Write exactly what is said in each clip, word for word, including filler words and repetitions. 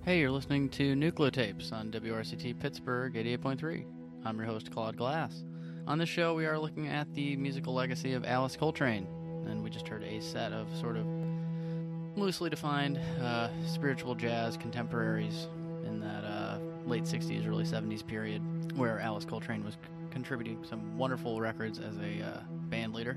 Hey, you're listening to Nucleotapes on W R C T Pittsburgh eighty-eight point three. I'm your host, Claude Glass. On this show, we are looking at the musical legacy of Alice Coltrane, and we just heard a set of sort of loosely defined uh, spiritual jazz contemporaries in that uh, late sixties, early seventies period, where Alice Coltrane was c- contributing some wonderful records as a uh, band leader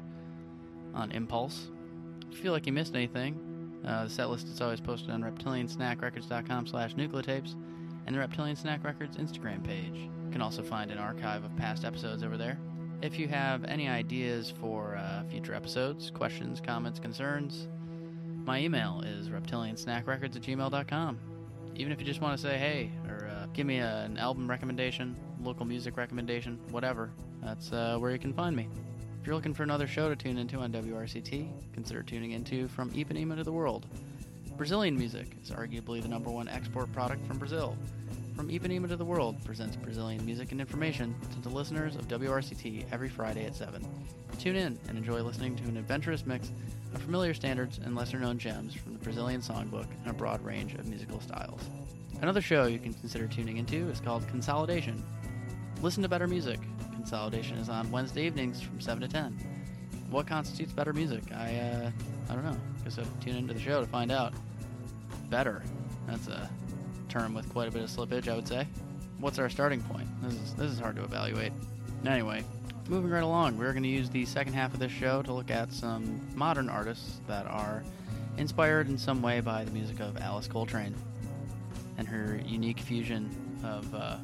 on Impulse. If you feel like you missed anything, Uh, the set list is always posted on reptilian snack records dot com slash nucleotapes and the Reptilian Snack Records Instagram page. You can also find an archive of past episodes over there. If you have any ideas for uh, future episodes, questions, comments, concerns, my email is reptilian snack records at gmail dot com. Even if you just want to say hey, or uh, give me a, an album recommendation, local music recommendation, whatever, that's uh, where you can find me. If you're looking for another show to tune into on W R C T, consider tuning into From Ipanema to the World. Brazilian music is arguably the number one export product from Brazil. From Ipanema to the World presents Brazilian music and information to the listeners of W R C T every Friday at seven. Tune in and enjoy listening to an adventurous mix of familiar standards and lesser-known gems from the Brazilian songbook and a broad range of musical styles. Another show you can consider tuning into is called Consolidation. Listen to better music. Consolidation is on Wednesday evenings from seven to ten. What constitutes better music? I, uh, I don't know. Guess I'll tune into the show to find out. Better. That's a term with quite a bit of slippage, I would say. What's our starting point? This is, this is hard to evaluate. Anyway, moving right along, we're going to use the second half of this show to look at some modern artists that are inspired in some way by the music of Alice Coltrane and her unique fusion of, uh,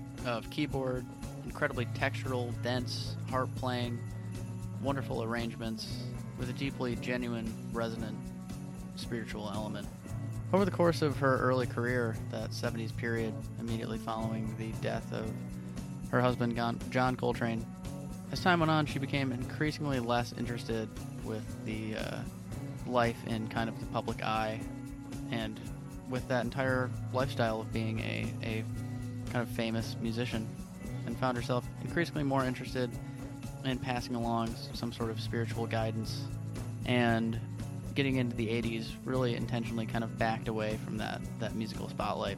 of keyboard, incredibly textural, dense, harp playing, wonderful arrangements with a deeply genuine, resonant, spiritual element. Over the course of her early career, that seventies period immediately following the death of her husband, John Coltrane, as time went on, she became increasingly less interested with the uh, life in kind of the public eye and with that entire lifestyle of being a, a kind of famous musician, and found herself increasingly more interested in passing along some sort of spiritual guidance, and getting into the eighties really intentionally kind of backed away from that, that musical spotlight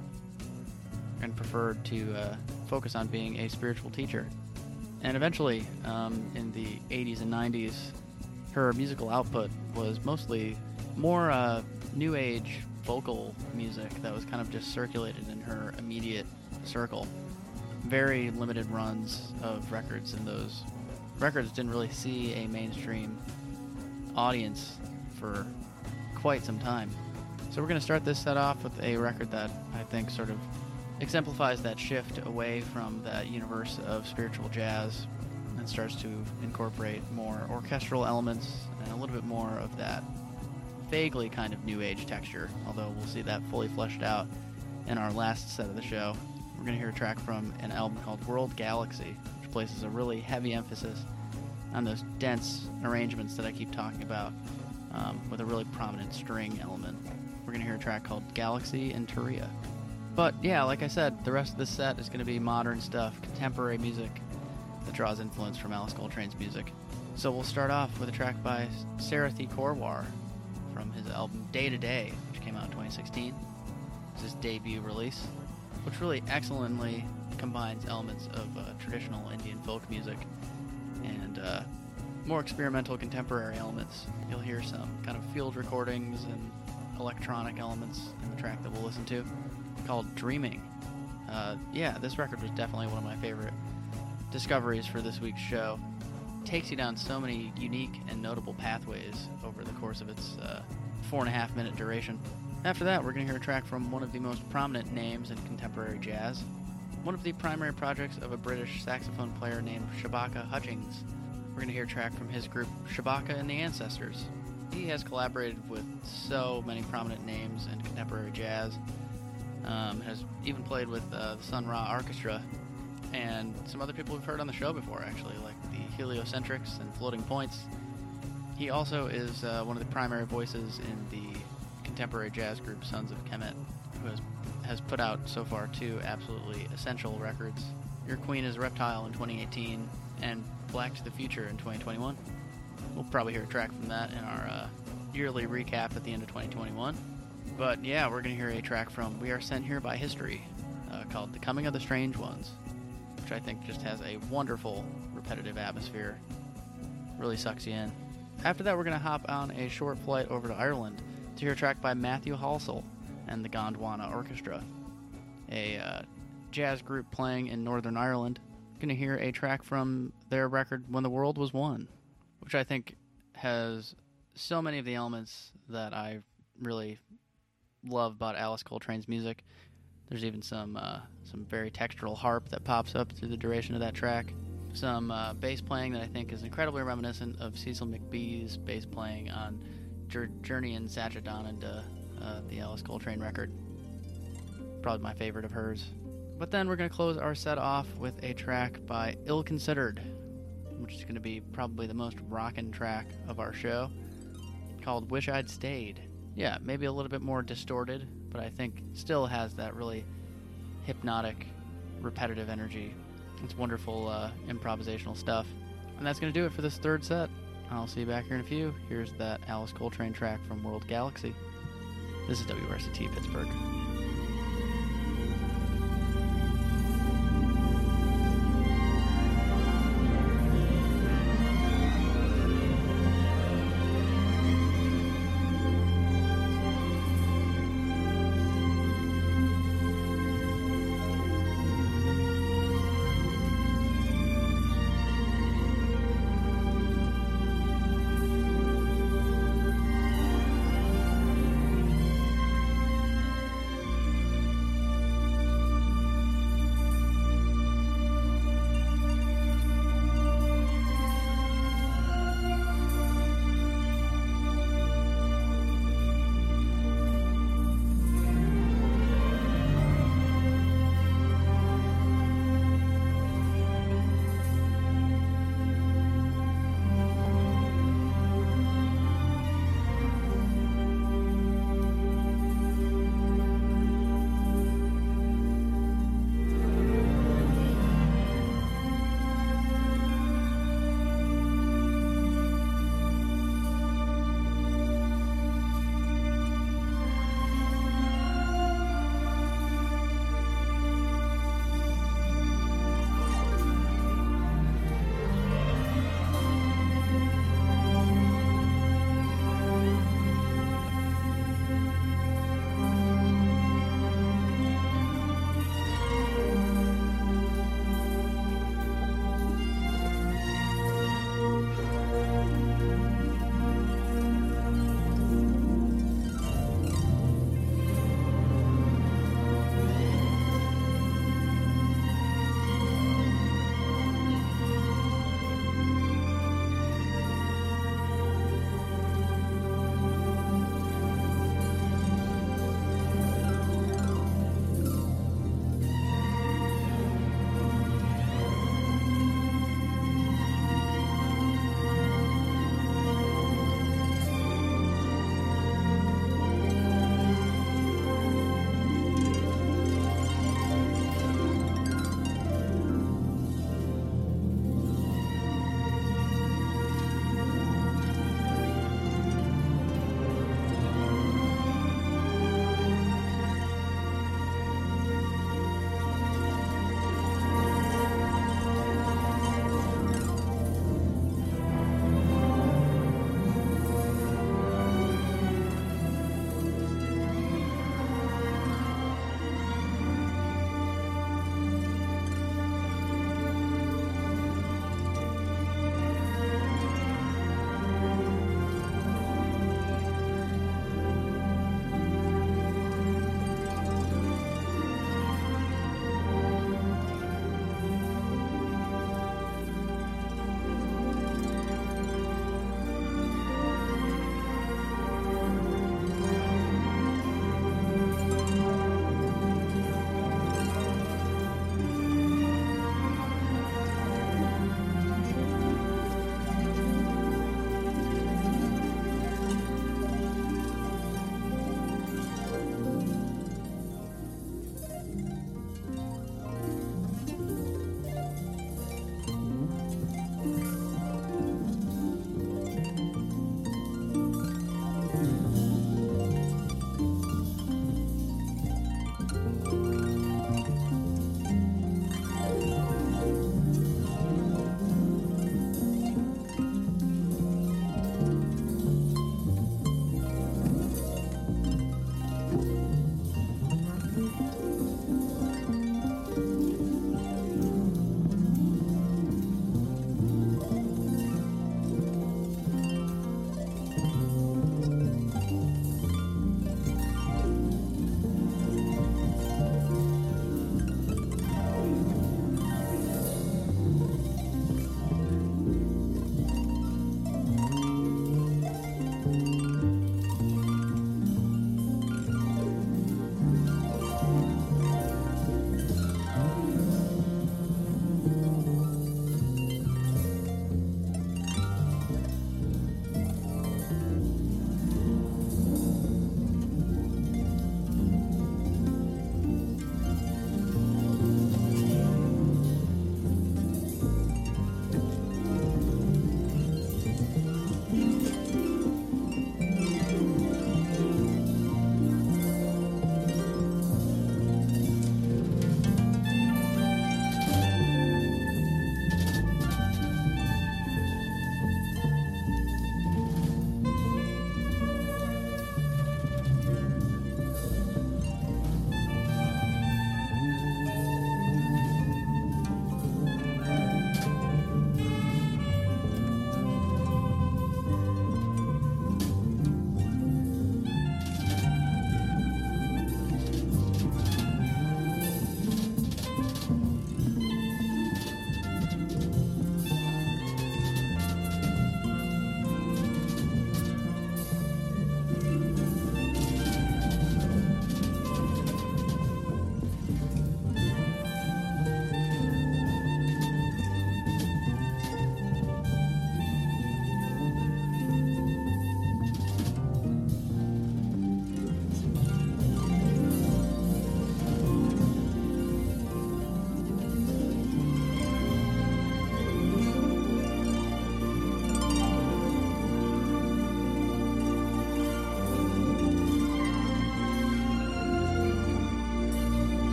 and preferred to uh, focus on being a spiritual teacher. And eventually, um, in the eighties and nineties, her musical output was mostly more uh, new age vocal music that was kind of just circulated in her immediate circle. Very limited runs of records, and those records didn't really see a mainstream audience for quite some time. So we're going to start this set off with a record that I think sort of exemplifies that shift away from that universe of spiritual jazz and starts to incorporate more orchestral elements and a little bit more of that vaguely kind of new age texture, although we'll see that fully fleshed out in our last set of the show. We're going to hear a track from an album called World Galaxy, which places a really heavy emphasis on those dense arrangements that I keep talking about, um, with a really prominent string element. We're going to hear a track called Galaxy and Turia. But yeah, like I said, the rest of this set is going to be modern stuff, contemporary music that draws influence from Alice Coltrane's music. So we'll start off with a track by Sarathi Korwar from his album Day to Day, which came out in twenty sixteen. It's his debut release, which really excellently combines elements of uh, traditional Indian folk music and uh, more experimental contemporary elements. You'll hear some kind of field recordings and electronic elements in the track that we'll listen to, called Dreaming. Uh, yeah, this record was definitely one of my favorite discoveries for this week's show. It takes you down so many unique and notable pathways over the course of its uh, four and a half minute duration. After that, we're going to hear a track from one of the most prominent names in contemporary jazz, one of the primary projects of a British saxophone player named Shabaka Hutchings. We're going to hear a track from his group Shabaka and the Ancestors. He has collaborated with so many prominent names in contemporary jazz, um, has even played with uh, the Sun Ra Orchestra, and some other people we've heard on the show before, actually, like the Heliocentrics and Floating Points. He also is uh, one of the primary voices in the contemporary jazz group Sons of Kemet, who has, has put out so far two absolutely essential records, Your Queen is a Reptile in twenty eighteen and Black to the Future in twenty twenty-one. We'll probably hear a track from that in our uh, yearly recap at the end of twenty twenty-one. But yeah, we're going to hear a track from We Are Sent Here by History uh, called The Coming of the Strange Ones, which I think just has a wonderful repetitive atmosphere. Really sucks you in. After that, we're going to hop on a short flight over to Ireland to hear a track by Matthew Halsall and the Gondwana Orchestra, a uh, jazz group playing in Northern Ireland. Going to hear a track from their record When the World Was Won, which I think has so many of the elements that I really love about Alice Coltrane's music. There's even some uh, some very textural harp that pops up through the duration of that track. Some uh, bass playing that I think is incredibly reminiscent of Cecil McBee's bass playing on Journey and Satchidanand, uh, the Alice Coltrane record. Probably my favorite of hers. But then we're going to close our set off with a track by Ill Considered, which is going to be probably the most rockin' track of our show, called Wish I'd Stayed. Yeah, maybe a little bit more distorted, but I think still has that really hypnotic, repetitive energy. It's wonderful uh, improvisational stuff. And that's going to do it for this third set. I'll see you back here in a few. Here's that Alice Coltrane track from World Galaxy. This is W R C T Pittsburgh.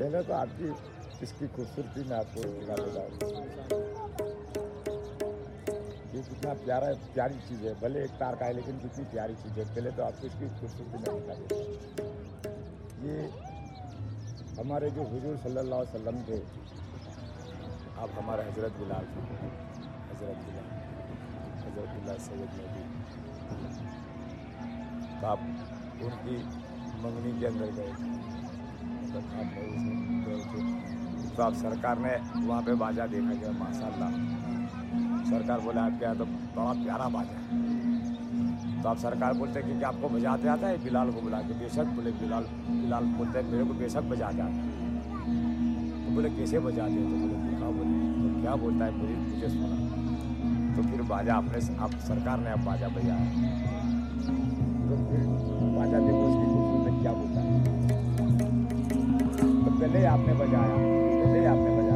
पहले तो आपकी इसकी खूबसूरती में आपको दिखा देता हूँ। ये कितना प्यारा प्यारी चीज़ है, भले एक तार का है लेकिन कितनी प्यारी चीज़ है। पहले तो आपको इसकी खूबसूरती में दिखा देता हूँ। ये हमारे जो हुजूर सल्लल्लाहु अलैहि वसल्लम थे, आप हमारे हज़रत बिलाल थे, हज़रत बिलाल हज़रत बिलाल सैयद नबी। तो आप उनकी मंगनी के अंदर गए, तो आपने उसमें गए थे, तो आप सरकार ने वहाँ पे बाजा देखा गया, माशाअल्लाह। सरकार बोले आपके यहाँ तो बड़ा प्यारा बाजा है। तो आप सरकार बोलते हैं कि आपको बजाते आता है? बिलाल को बुला के, बेशक। बोले बिलाल बिलाल बोलते हैं मेरे को बेशक बजाते आता है। तो बोले कैसे बजाते हैं? तो बोले क्या बोले, तो क्या बोलता है मुझे मुझे सुना। तो फिर बाजा अपने आप सरकार ने अब बाजा बजाया। तो फिर बाजा देखो उसकी खूबसूरती क्या बोलता है। तो पहले आपने बजाया, पहले आपने बजाया।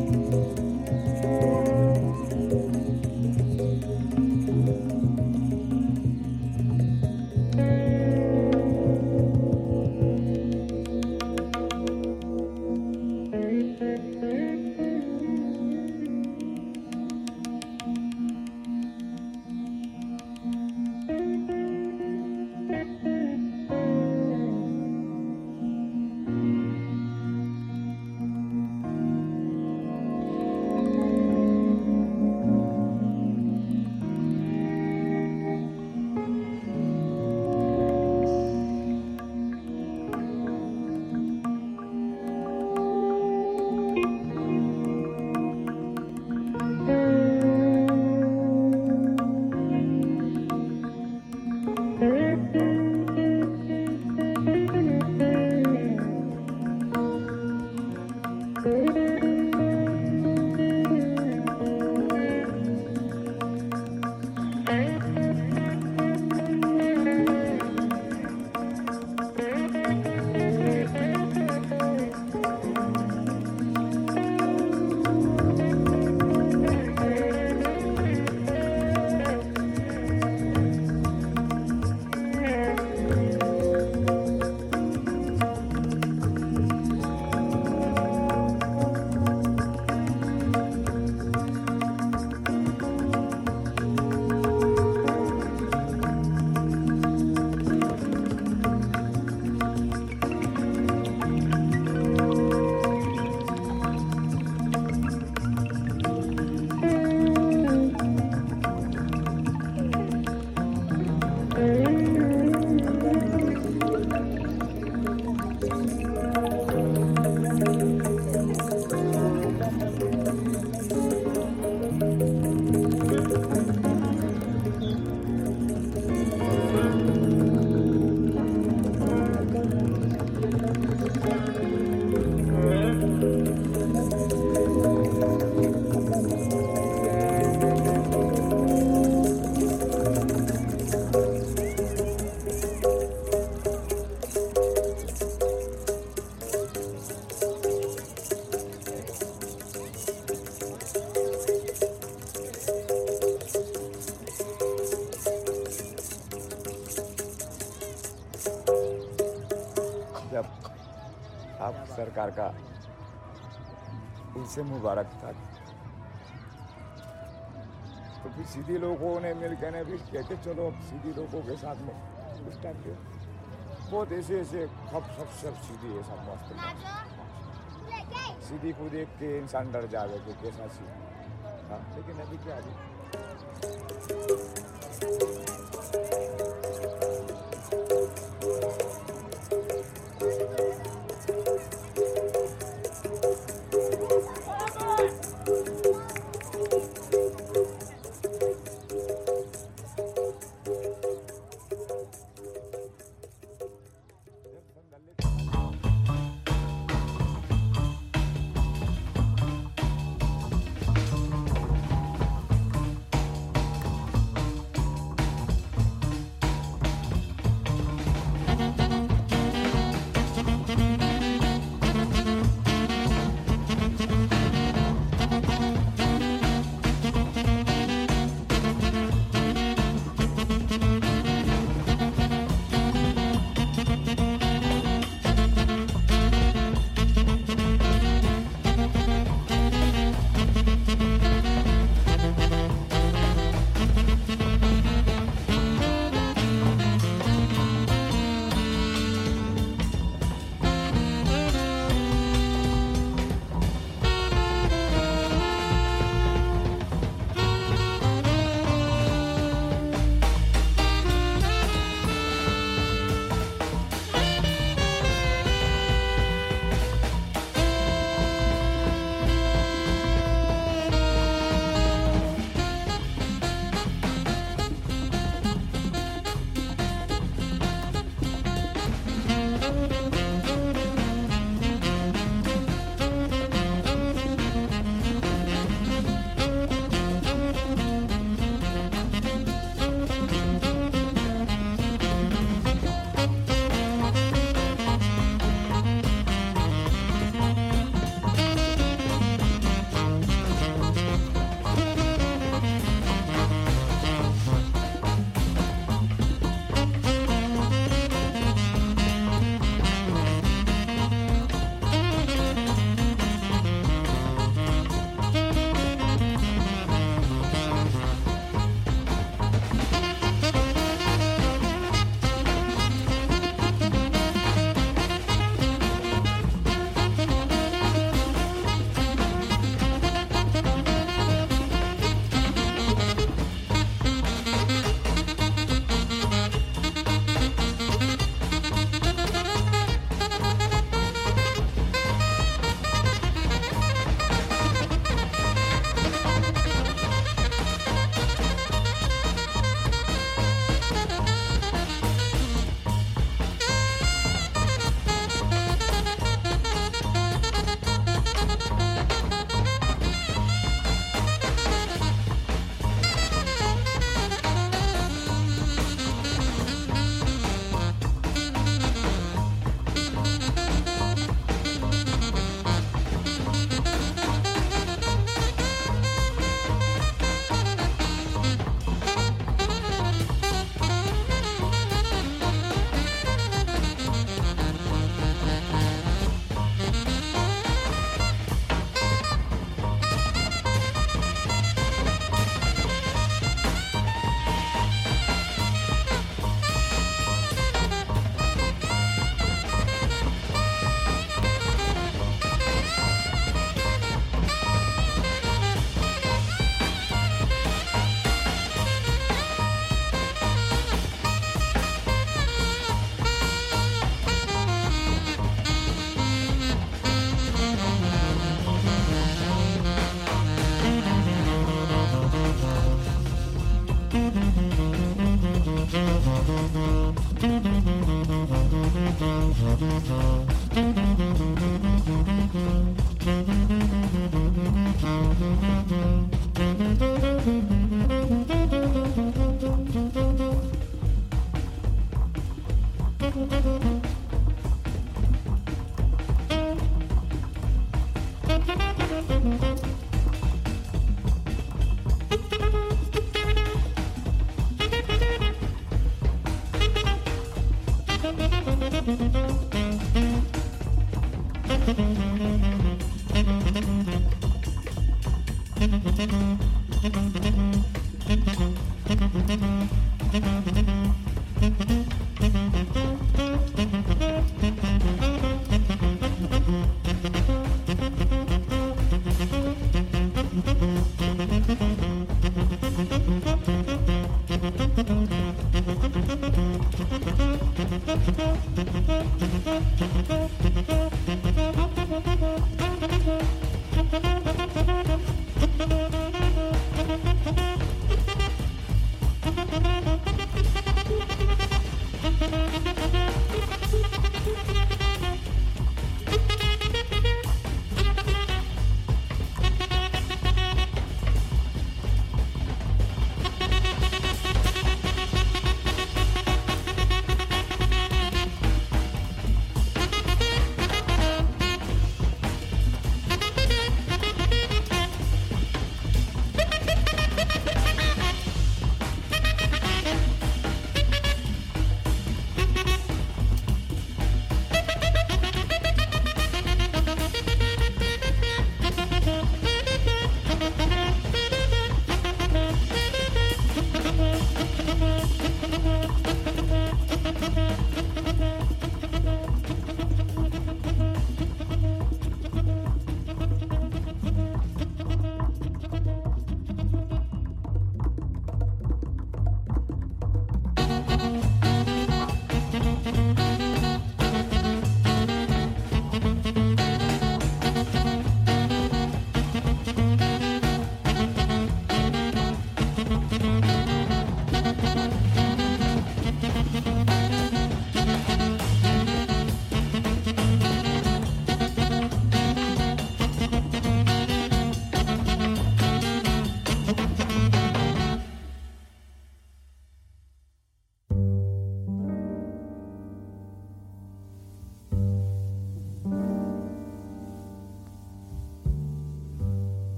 आप सरकार का उनसे मुबारक था। तो फिर सीधी लोगों ने मिल के फिर कहते चलो अब सीधी लोगों के साथ में उस टाइम पे बहुत ऐसे ऐसे सब सब सब सीधी है, सब मस्त सीधी को देख के इंसान डर जावे कि कैसा सीधी। हाँ लेकिन अभी क्या अभी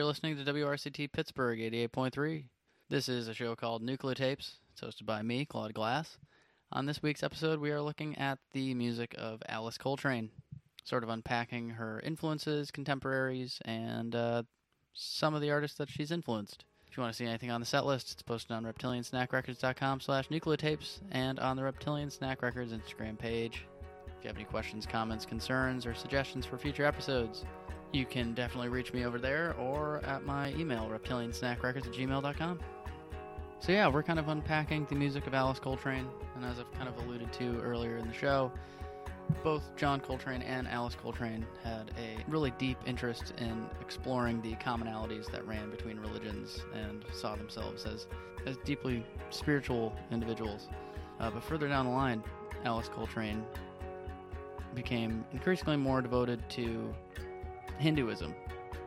you're listening to W R C T Pittsburgh eighty-eight point three. This is a show called Nucleotapes. It's hosted by me, Claude Glass. On this week's episode, we are looking at the music of Alice Coltrane, sort of unpacking her influences, contemporaries, and uh, some of the artists that she's influenced. If you want to see anything on the set list, it's posted on reptilian snack records dot com slash nucleotapes and on the Reptilian Snack Records Instagram page. If you have any questions, comments, concerns, or suggestions for future episodes, you can definitely reach me over there or at my email, reptilian snack records at gmail dot com. So yeah, we're kind of unpacking the music of Alice Coltrane, and as I've kind of alluded to earlier in the show, both John Coltrane and Alice Coltrane had a really deep interest in exploring the commonalities that ran between religions and saw themselves as, as deeply spiritual individuals. Uh, but further down the line, Alice Coltrane became increasingly more devoted to Hinduism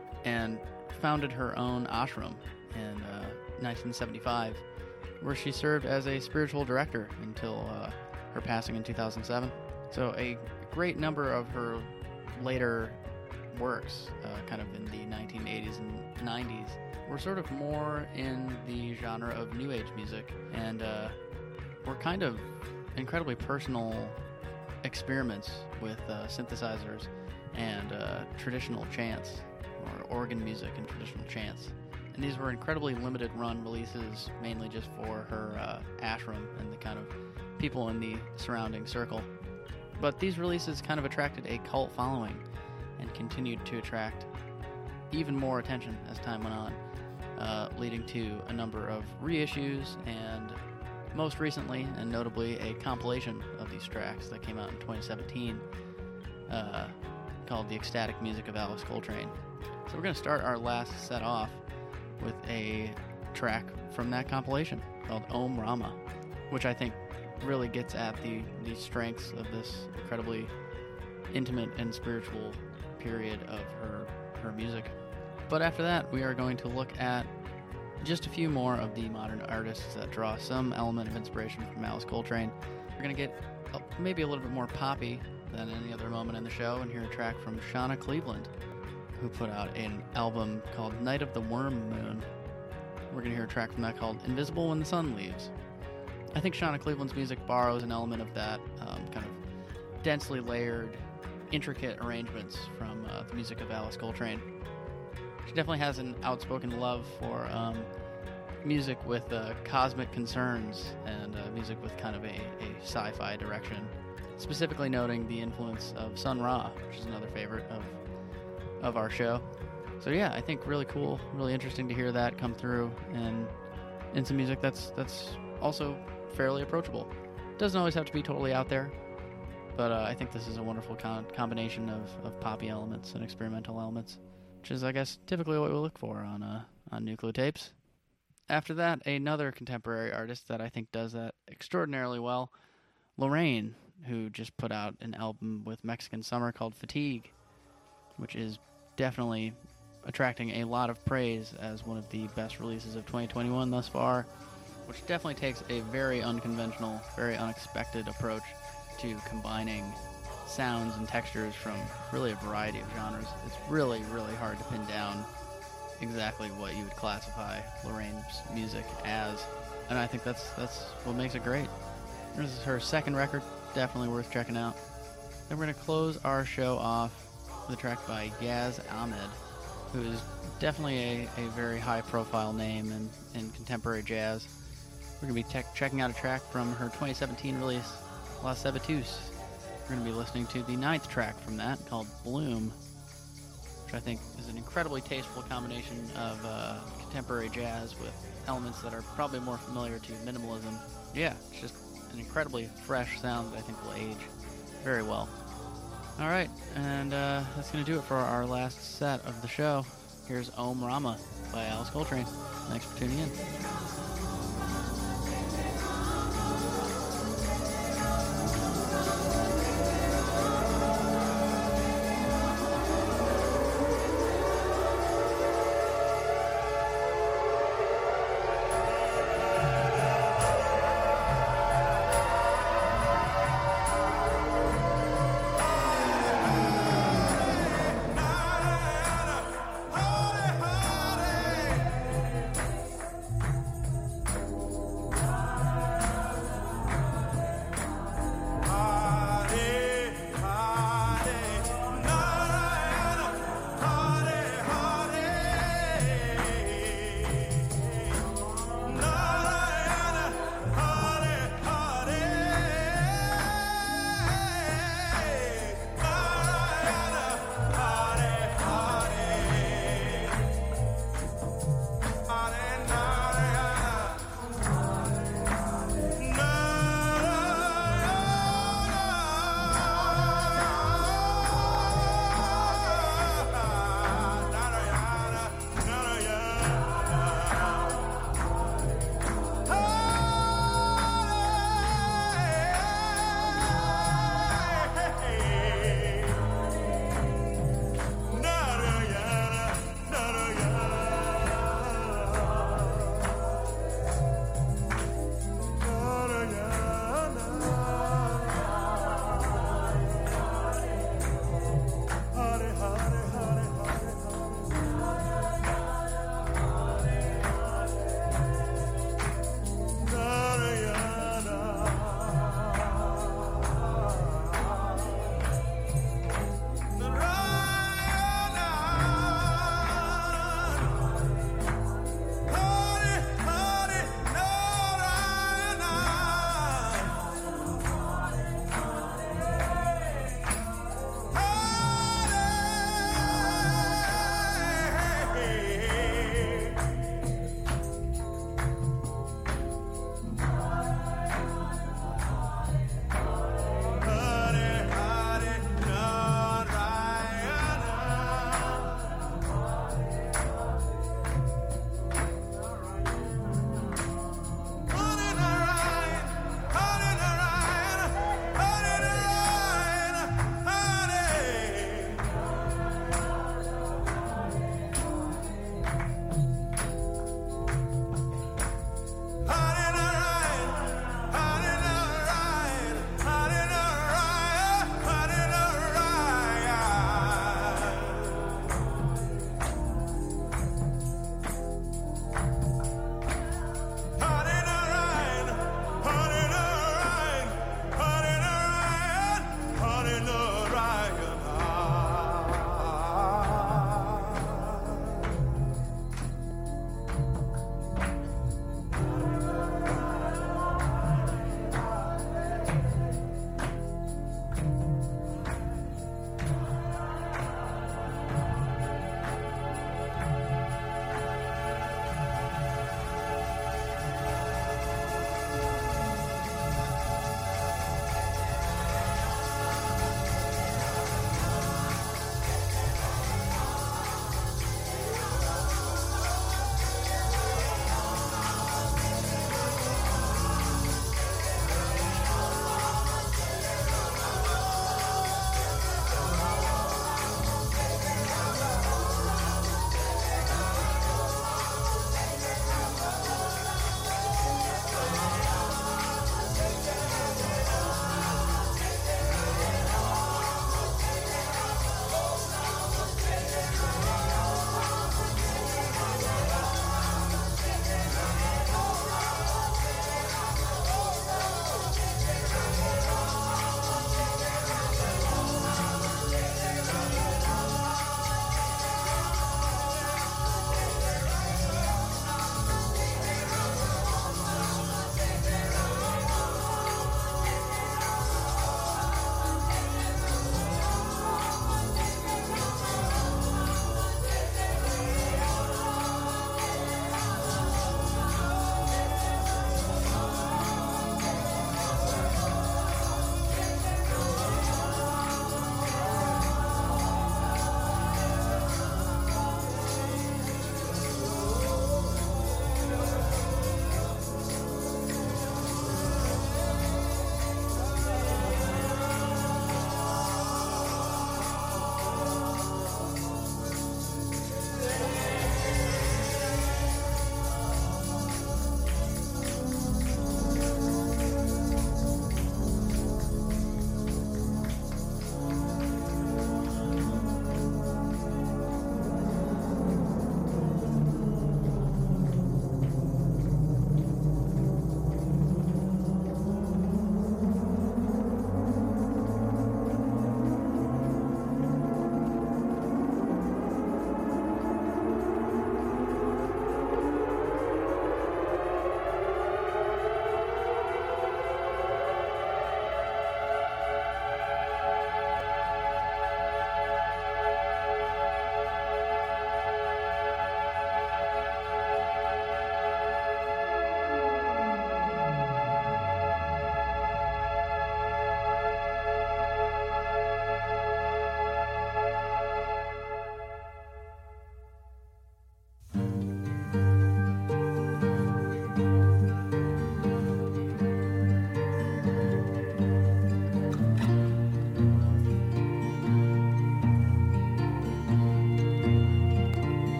and founded her own ashram in uh, nineteen seventy-five, where she served as a spiritual director until uh, her passing in two thousand seven. So a great number of her later works, uh, kind of in the nineteen eighties and nineties, were sort of more in the genre of New Age music, and uh, were kind of incredibly personal experiments with uh, synthesizers and uh, traditional chants, or organ music and traditional chants. And these were incredibly limited run releases, mainly just for her uh, ashram and the kind of people in the surrounding circle. But these releases kind of attracted a cult following and continued to attract even more attention as time went on, uh, leading to a number of reissues and most recently, and notably, a compilation of these tracks that came out in twenty seventeen uh, called The Ecstatic Music of Alice Coltrane. So we're going to start our last set off with a track from that compilation called Om Rama, which I think really gets at the, the strengths of this incredibly intimate and spiritual period of her, her music. But after that, we are going to look at just a few more of the modern artists that draw some element of inspiration from Alice Coltrane. We're going to get uh, maybe a little bit more poppy than any other moment in the show and hear a track from Shauna Cleveland, who put out an album called Night of the Worm Moon. We're going to hear a track from that called Invisible When the Sun Leaves. I think Shauna Cleveland's music borrows an element of that um, kind of densely layered, intricate arrangements from uh, the music of Alice Coltrane. She definitely has an outspoken love for um, music with uh, cosmic concerns and uh, music with kind of a, a sci-fi direction, specifically noting the influence of Sun Ra, which is another favorite of of our show. So yeah, I think really cool, really interesting to hear that come through and in some music that's that's also fairly approachable. Doesn't always have to be totally out there, but uh, I think this is a wonderful con- combination of, of poppy elements and experimental elements, which is, I guess, typically what we look for on uh, on Nucleotapes. After that, another contemporary artist that I think does that extraordinarily well, Lorraine, who just put out an album with Mexican Summer called Fatigue, which is definitely attracting a lot of praise as one of the best releases of twenty twenty-one thus far, which definitely takes a very unconventional, very unexpected approach to combining sounds and textures from really a variety of genres. It's really, really hard to pin down exactly what you would classify Lorraine's music as, and I think that's that's what makes it great. This is her second record, definitely worth checking out. Then we're going to close our show off with a track by Yaz Ahmed, who is definitely a, a very high-profile name in, in contemporary jazz. We're going to be te- checking out a track from her twenty seventeen release, La Sabatus. We're going to be listening to the ninth track from that, called Bloom, which I think is an incredibly tasteful combination of uh, contemporary jazz with elements that are probably more familiar to minimalism. Yeah, it's just an incredibly fresh sound that I think will age very well. All right, and uh, that's going to do it for our last set of the show. Here's Om Rama by Alice Coltrane. Thanks for tuning in. Holy, holy.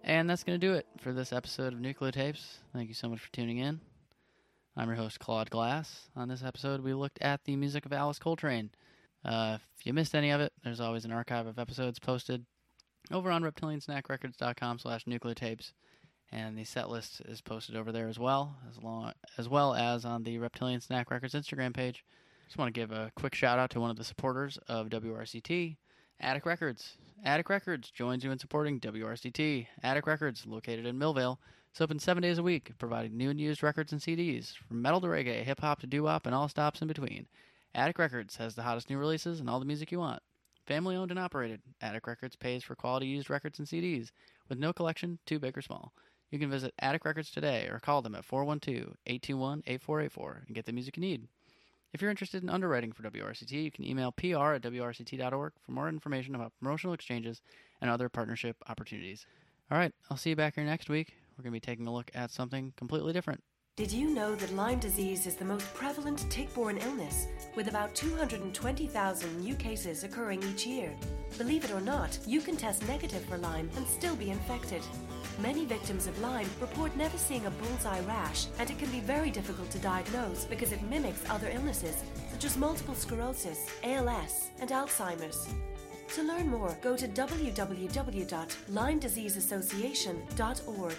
And that's going to do it for this episode of Nucleotapes. Thank you so much for tuning in. I'm your host, Claude Glass. On this episode, we looked at the music of Alice Coltrane. Uh, if you missed any of it, there's always an archive of episodes posted over on reptilian snack records dot com slash nucleotapes. And the set list is posted over there as well, as, long, as well as on the Reptilian Snack Records Instagram page. Just want to give a quick shout out to one of the supporters of W R C T, Attic Records. Attic Records joins you in supporting W R C T. Attic Records, located in Millvale, is open seven days a week, providing new and used records and C Ds, from metal to reggae, hip-hop to doo-wop, and all stops in between. Attic Records has the hottest new releases and all the music you want. Family owned and operated, Attic Records pays for quality used records and C Ds, with no collection, too big or small. You can visit Attic Records today or call them at four one two, eight two one, eight four eight four and get the music you need. If you're interested in underwriting for W R C T, you can email P R at W R C T dot org for more information about promotional exchanges and other partnership opportunities. All right, I'll see you back here next week. We're going to be taking a look at something completely different. Did you know that Lyme disease is the most prevalent tick-borne illness, with about two hundred twenty thousand new cases occurring each year? Believe it or not, you can test negative for Lyme and still be infected. Many victims of Lyme report never seeing a bullseye rash, and it can be very difficult to diagnose because it mimics other illnesses, such as multiple sclerosis, A L S, and Alzheimer's. To learn more, go to w w w dot lyme disease association dot org.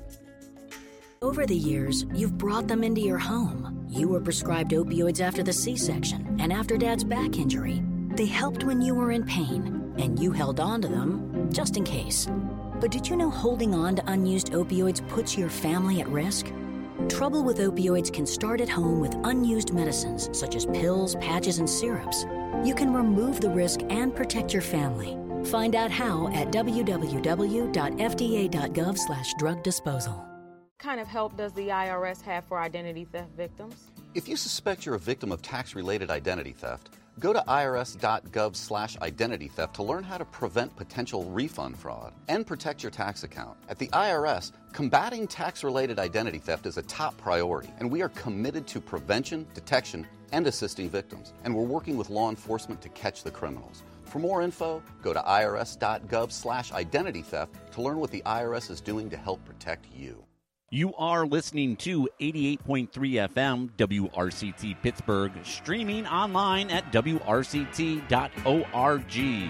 Over the years, you've brought them into your home. You were prescribed opioids after the C-section and after Dad's back injury. They helped when you were in pain, and you held on to them just in case. But did you know holding on to unused opioids puts your family at risk? Trouble with opioids can start at home with unused medicines, such as pills, patches, and syrups. You can remove the risk and protect your family. Find out how at w w w dot f d a dot gov slash drug disposal. What kind of help does the I R S have for identity theft victims? If you suspect you're a victim of tax-related identity theft, go to I R S dot gov slash identity theft to learn how to prevent potential refund fraud and protect your tax account. At the I R S, combating tax-related identity theft is a top priority, and we are committed to prevention, detection, and assisting victims. And we're working with law enforcement to catch the criminals. For more info, go to I R S dot gov slash identity theft to learn what the I R S is doing to help protect you. You are listening to eighty-eight point three F M W R C T Pittsburgh, streaming online at W R C T dot org.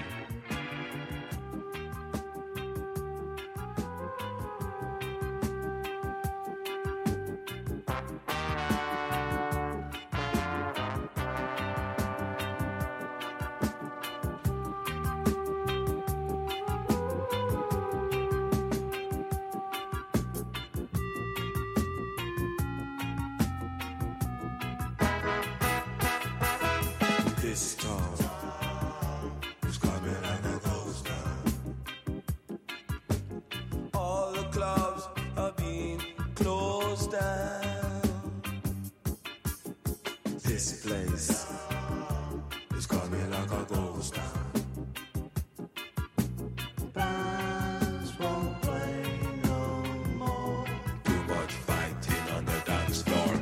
This storm is coming like a ghost now. All the clubs are being closed down. This place is coming like a ghost town. Bands won't play no more. Too much fighting on the dance floor.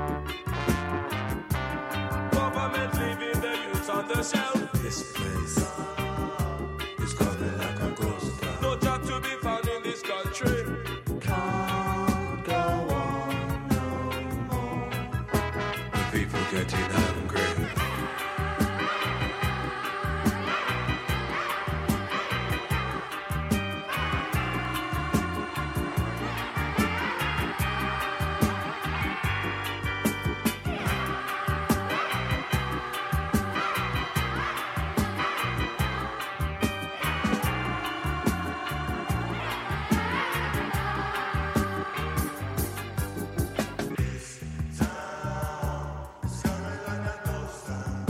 This place getting